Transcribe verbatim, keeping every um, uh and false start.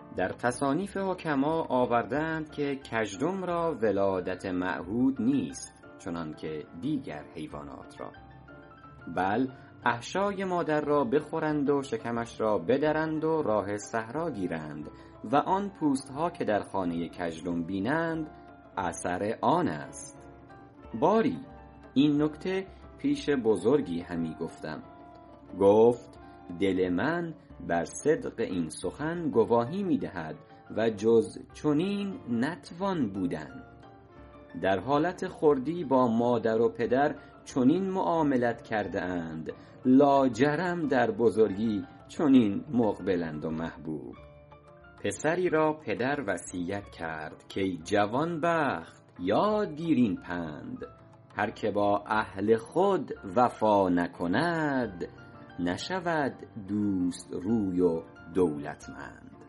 در تصانیف حکما آوردند که کژدم را ولادت معهود نیست چنان که دیگر حیوانات را، بل احشای مادر را بخورند و شکمش را بدرند و راه صحرا گیرند و آن پوست ها که در خانه کژدم بینند اثر آن است. باری این نکته پیش بزرگی همی گفتم، گفت دل من بر صدق این سخن گواهی می دهد و جز چنین نتوان بودن. در حالت خردی با مادر و پدر چنین معاملت کرده اند، لاجرم در بزرگی چنین مقبلند و محبوب. پسری را پدر وصیت کرد که ای جوان بخت یاد گیر این پند، هر که با اهل خود وفا نکند نشود دوست روی و دولتمند.